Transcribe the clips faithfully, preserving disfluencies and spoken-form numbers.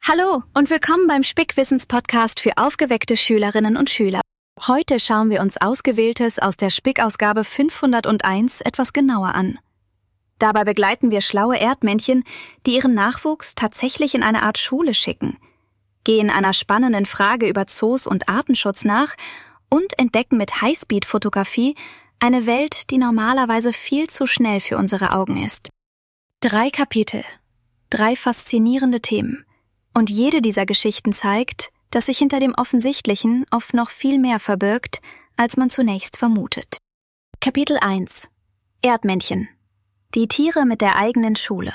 Hallo und willkommen beim Spick-Wissens-Podcast für aufgeweckte Schülerinnen und Schüler. Heute schauen wir uns Ausgewähltes aus der Spick-Ausgabe fünfhunderteins etwas genauer an. Dabei begleiten wir schlaue Erdmännchen, die ihren Nachwuchs tatsächlich in eine Art Schule schicken, gehen einer spannenden Frage über Zoos und Artenschutz nach und entdecken mit Highspeed-Fotografie eine Welt, die normalerweise viel zu schnell für unsere Augen ist. Drei Kapitel, drei faszinierende Themen. Und jede dieser Geschichten zeigt, dass sich hinter dem Offensichtlichen oft noch viel mehr verbirgt, als man zunächst vermutet. Kapitel eins. Erdmännchen. Die Tiere mit der eigenen Schule.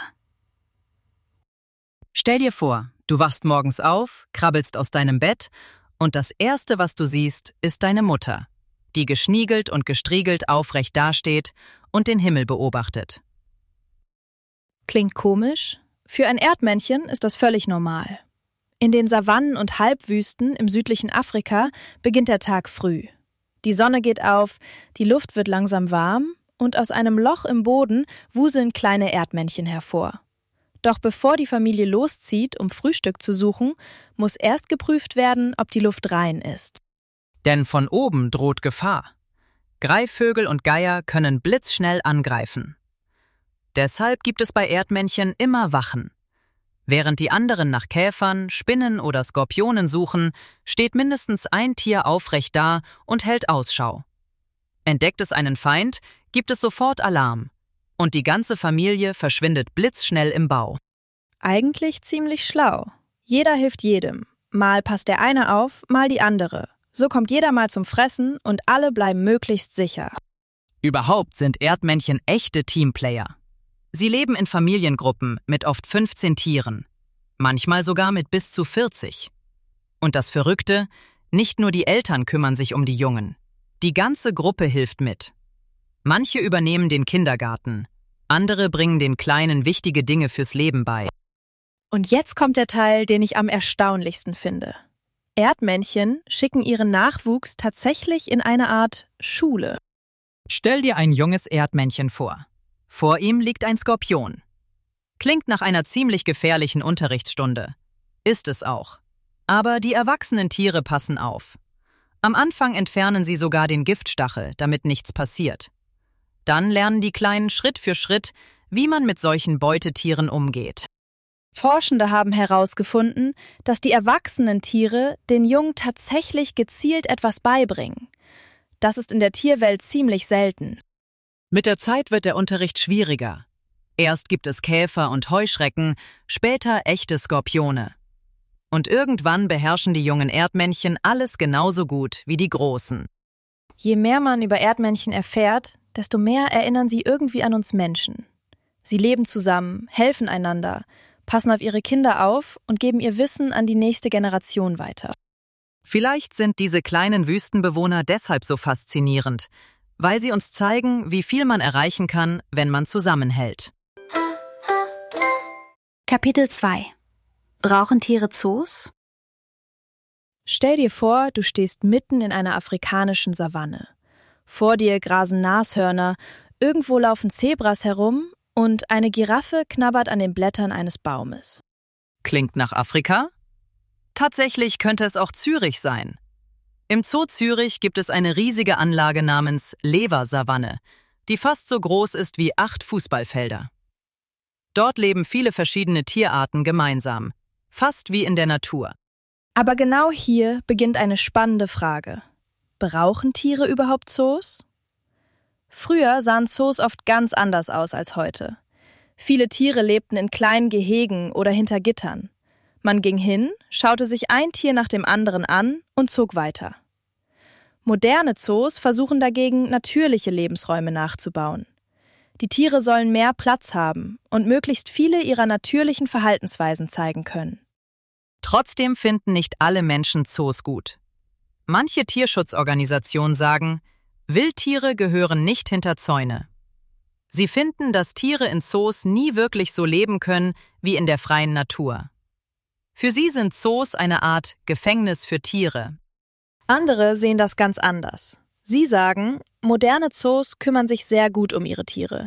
Stell dir vor, du wachst morgens auf, krabbelst aus deinem Bett und das Erste, was du siehst, ist deine Mutter, die geschniegelt und gestriegelt aufrecht dasteht und den Himmel beobachtet. Klingt komisch? Für ein Erdmännchen ist das völlig normal. In den Savannen und Halbwüsten im südlichen Afrika beginnt der Tag früh. Die Sonne geht auf, die Luft wird langsam warm und aus einem Loch im Boden wuseln kleine Erdmännchen hervor. Doch bevor die Familie loszieht, um Frühstück zu suchen, muss erst geprüft werden, ob die Luft rein ist. Denn von oben droht Gefahr. Greifvögel und Geier können blitzschnell angreifen. Deshalb gibt es bei Erdmännchen immer Wachen. Während die anderen nach Käfern, Spinnen oder Skorpionen suchen, steht mindestens ein Tier aufrecht da und hält Ausschau. Entdeckt es einen Feind, gibt es sofort Alarm. Und die ganze Familie verschwindet blitzschnell im Bau. Eigentlich ziemlich schlau. Jeder hilft jedem. Mal passt der eine auf, mal die andere. So kommt jeder mal zum Fressen und alle bleiben möglichst sicher. Überhaupt sind Erdmännchen echte Teamplayer. Sie leben in Familiengruppen mit oft fünfzehn Tieren, manchmal sogar mit bis zu vierzig. Und das Verrückte, nicht nur die Eltern kümmern sich um die Jungen. Die ganze Gruppe hilft mit. Manche übernehmen den Kindergarten, andere bringen den Kleinen wichtige Dinge fürs Leben bei. Und jetzt kommt der Teil, den ich am erstaunlichsten finde. Erdmännchen schicken ihren Nachwuchs tatsächlich in eine Art Schule. Stell dir ein junges Erdmännchen vor. Vor ihm liegt ein Skorpion. Klingt nach einer ziemlich gefährlichen Unterrichtsstunde. Ist es auch. Aber die erwachsenen Tiere passen auf. Am Anfang entfernen sie sogar den Giftstachel, damit nichts passiert. Dann lernen die Kleinen Schritt für Schritt, wie man mit solchen Beutetieren umgeht. Forschende haben herausgefunden, dass die erwachsenen Tiere den Jungen tatsächlich gezielt etwas beibringen. Das ist in der Tierwelt ziemlich selten. Mit der Zeit wird der Unterricht schwieriger. Erst gibt es Käfer und Heuschrecken, später echte Skorpione. Und irgendwann beherrschen die jungen Erdmännchen alles genauso gut wie die Großen. Je mehr man über Erdmännchen erfährt, desto mehr erinnern sie irgendwie an uns Menschen. Sie leben zusammen, helfen einander, passen auf ihre Kinder auf und geben ihr Wissen an die nächste Generation weiter. Vielleicht sind diese kleinen Wüstenbewohner deshalb so faszinierend, weil sie uns zeigen, wie viel man erreichen kann, wenn man zusammenhält. Kapitel zwei. Brauchen Tiere Zoos? Stell dir vor, du stehst mitten in einer afrikanischen Savanne. Vor dir grasen Nashörner, irgendwo laufen Zebras herum und eine Giraffe knabbert an den Blättern eines Baumes. Klingt nach Afrika? Tatsächlich könnte es auch Zürich sein. Im Zoo Zürich gibt es eine riesige Anlage namens Lewa-Savanne, die fast so groß ist wie acht Fußballfelder. Dort leben viele verschiedene Tierarten gemeinsam, fast wie in der Natur. Aber genau hier beginnt eine spannende Frage. Brauchen Tiere überhaupt Zoos? Früher sahen Zoos oft ganz anders aus als heute. Viele Tiere lebten in kleinen Gehegen oder hinter Gittern. Man ging hin, schaute sich ein Tier nach dem anderen an und zog weiter. Moderne Zoos versuchen dagegen, natürliche Lebensräume nachzubauen. Die Tiere sollen mehr Platz haben und möglichst viele ihrer natürlichen Verhaltensweisen zeigen können. Trotzdem finden nicht alle Menschen Zoos gut. Manche Tierschutzorganisationen sagen, Wildtiere gehören nicht hinter Zäune. Sie finden, dass Tiere in Zoos nie wirklich so leben können wie in der freien Natur. Für sie sind Zoos eine Art Gefängnis für Tiere. Andere sehen das ganz anders. Sie sagen, moderne Zoos kümmern sich sehr gut um ihre Tiere.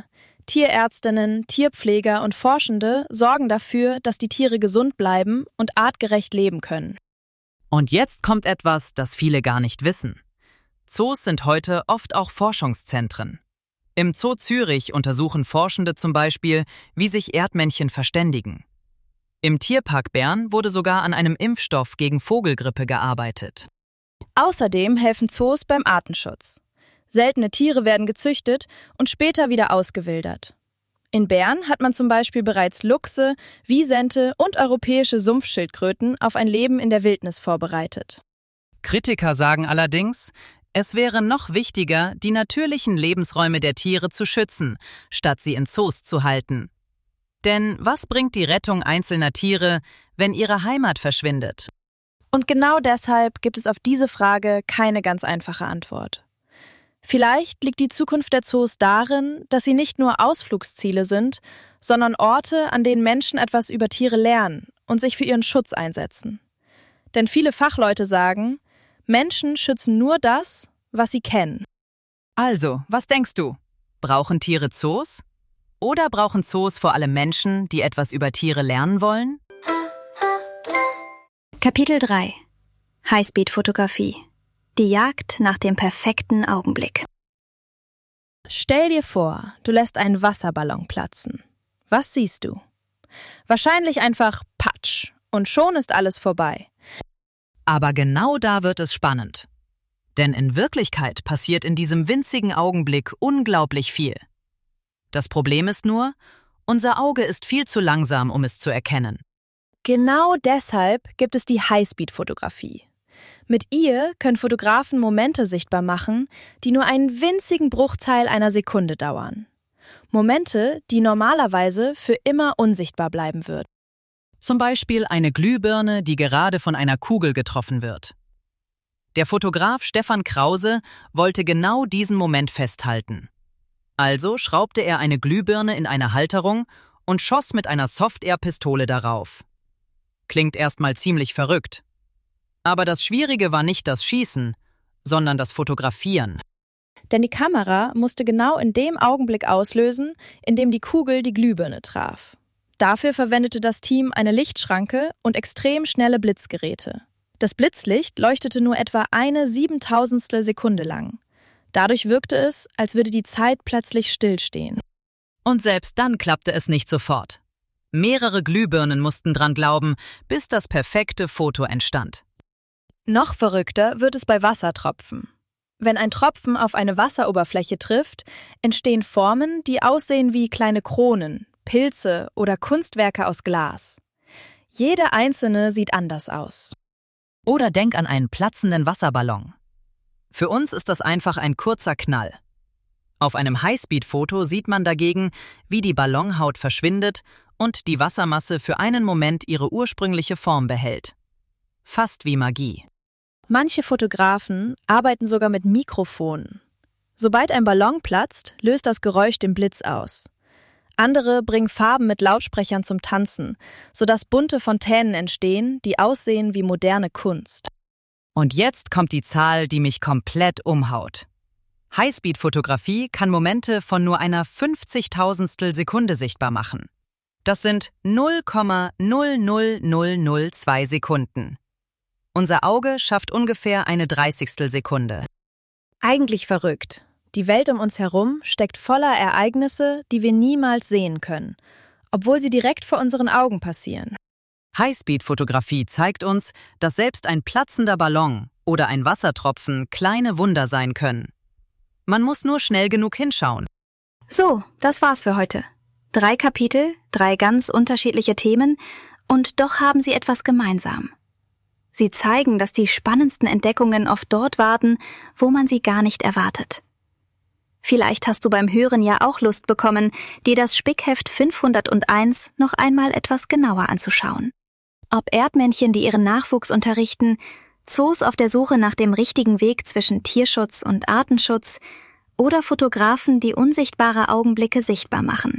Tierärztinnen, Tierpfleger und Forschende sorgen dafür, dass die Tiere gesund bleiben und artgerecht leben können. Und jetzt kommt etwas, das viele gar nicht wissen. Zoos sind heute oft auch Forschungszentren. Im Zoo Zürich untersuchen Forschende zum Beispiel, wie sich Erdmännchen verständigen. Im Tierpark Bern wurde sogar an einem Impfstoff gegen Vogelgrippe gearbeitet. Außerdem helfen Zoos beim Artenschutz. Seltene Tiere werden gezüchtet und später wieder ausgewildert. In Bern hat man zum Beispiel bereits Luchse, Wisente und europäische Sumpfschildkröten auf ein Leben in der Wildnis vorbereitet. Kritiker sagen allerdings, es wäre noch wichtiger, die natürlichen Lebensräume der Tiere zu schützen, statt sie in Zoos zu halten. Denn was bringt die Rettung einzelner Tiere, wenn ihre Heimat verschwindet? Und genau deshalb gibt es auf diese Frage keine ganz einfache Antwort. Vielleicht liegt die Zukunft der Zoos darin, dass sie nicht nur Ausflugsziele sind, sondern Orte, an denen Menschen etwas über Tiere lernen und sich für ihren Schutz einsetzen. Denn viele Fachleute sagen, Menschen schützen nur das, was sie kennen. Also, was denkst du? Brauchen Tiere Zoos? Oder brauchen Zoos vor allem Menschen, die etwas über Tiere lernen wollen? Kapitel drei. Highspeed-Fotografie. Die Jagd nach dem perfekten Augenblick. Stell dir vor, du lässt einen Wasserballon platzen. Was siehst du? Wahrscheinlich einfach Patsch und schon ist alles vorbei. Aber genau da wird es spannend. Denn in Wirklichkeit passiert in diesem winzigen Augenblick unglaublich viel. Das Problem ist nur, unser Auge ist viel zu langsam, um es zu erkennen. Genau deshalb gibt es die Highspeed-Fotografie. Mit ihr können Fotografen Momente sichtbar machen, die nur einen winzigen Bruchteil einer Sekunde dauern. Momente, die normalerweise für immer unsichtbar bleiben würden. Zum Beispiel eine Glühbirne, die gerade von einer Kugel getroffen wird. Der Fotograf Stefan Krause wollte genau diesen Moment festhalten. Also schraubte er eine Glühbirne in eine Halterung und schoss mit einer Soft-Air-Pistole darauf. Klingt erstmal ziemlich verrückt. Aber das Schwierige war nicht das Schießen, sondern das Fotografieren. Denn die Kamera musste genau in dem Augenblick auslösen, in dem die Kugel die Glühbirne traf. Dafür verwendete das Team eine Lichtschranke und extrem schnelle Blitzgeräte. Das Blitzlicht leuchtete nur etwa eine Siebentausendstel Sekunde lang. Dadurch wirkte es, als würde die Zeit plötzlich stillstehen. Und selbst dann klappte es nicht sofort. Mehrere Glühbirnen mussten dran glauben, bis das perfekte Foto entstand. Noch verrückter wird es bei Wassertropfen. Wenn ein Tropfen auf eine Wasseroberfläche trifft, entstehen Formen, die aussehen wie kleine Kronen, Pilze oder Kunstwerke aus Glas. Jede einzelne sieht anders aus. Oder denk an einen platzenden Wasserballon. Für uns ist das einfach ein kurzer Knall. Auf einem Highspeed-Foto sieht man dagegen, wie die Ballonhaut verschwindet und die Wassermasse für einen Moment ihre ursprüngliche Form behält. Fast wie Magie. Manche Fotografen arbeiten sogar mit Mikrofonen. Sobald ein Ballon platzt, löst das Geräusch den Blitz aus. Andere bringen Farben mit Lautsprechern zum Tanzen, sodass bunte Fontänen entstehen, die aussehen wie moderne Kunst. Und jetzt kommt die Zahl, die mich komplett umhaut. Highspeed-Fotografie kann Momente von nur einer fünfzigtausendstel Sekunde sichtbar machen. Das sind null Komma null null null null zwei Sekunden. Unser Auge schafft ungefähr eine Dreißigstel Sekunde. Eigentlich verrückt. Die Welt um uns herum steckt voller Ereignisse, die wir niemals sehen können, obwohl sie direkt vor unseren Augen passieren. Highspeed-Fotografie zeigt uns, dass selbst ein platzender Ballon oder ein Wassertropfen kleine Wunder sein können. Man muss nur schnell genug hinschauen. So, das war's für heute. Drei Kapitel, drei ganz unterschiedliche Themen und doch haben sie etwas gemeinsam. Sie zeigen, dass die spannendsten Entdeckungen oft dort warten, wo man sie gar nicht erwartet. Vielleicht hast du beim Hören ja auch Lust bekommen, dir das Spickheft fünfhunderteins noch einmal etwas genauer anzuschauen. Ob Erdmännchen, die ihren Nachwuchs unterrichten, Zoos auf der Suche nach dem richtigen Weg zwischen Tierschutz und Artenschutz oder Fotografen, die unsichtbare Augenblicke sichtbar machen.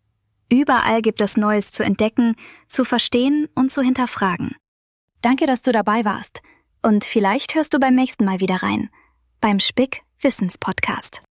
Überall gibt es Neues zu entdecken, zu verstehen und zu hinterfragen. Danke, dass du dabei warst. Und vielleicht hörst du beim nächsten Mal wieder rein. Beim Spick Wissens Podcast.